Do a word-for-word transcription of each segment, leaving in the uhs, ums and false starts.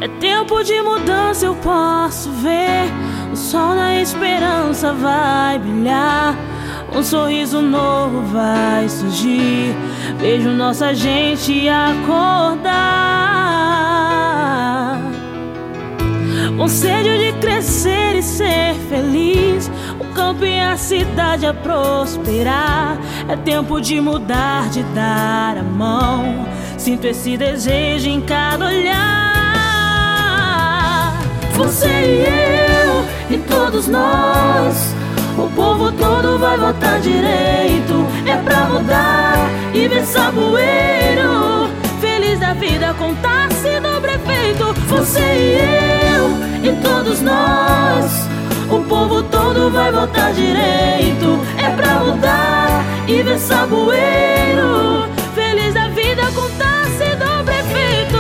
É tempo de mudança, eu posso ver. O sol na esperança vai brilhar. Um sorriso novo vai surgir. Vejo nossa gente acordar. Com sede de crescer e ser feliz. O campo e a cidade a prosperar. É tempo de mudar, de dar a mão. Sinto esse desejo em cada olhar. Você e eu e todos nós. O povo todo vai votar direito. É pra mudar e ver saboeiro. Feliz da vida, contar-se do prefeito. Você e eu e todos nós. O povo todo vai votar direito. É pra mudar e ver saboeiro. Feliz da vida, contar-se do prefeito.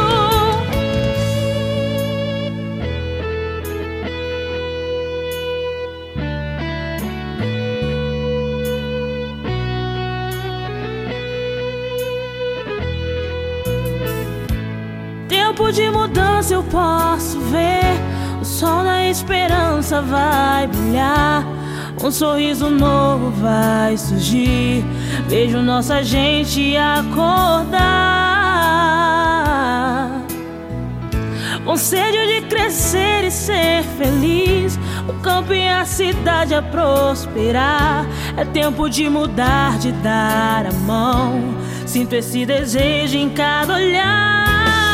Tempo de mudança, eu posso ver. O sol na esperança vai brilhar. Um sorriso novo vai surgir. Vejo nossa gente acordar. Com sede de crescer e ser feliz. O campo e a cidade a prosperar. É tempo de mudar, de dar a mão. Sinto esse desejo em cada olhar.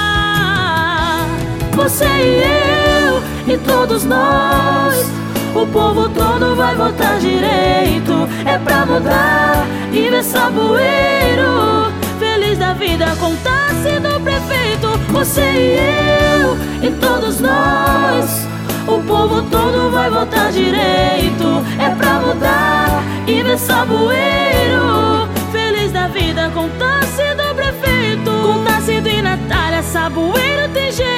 Você e eu e todos nós. O povo todo vai votar direito. É pra mudar e ver saboeiro. Feliz da vida, contar-se do prefeito. Você e eu e todos nós. O povo todo vai votar direito. É pra mudar e ver saboeiro. Feliz da vida, contar-se do prefeito. Contar-se do Natália, saboeiro tem jeito.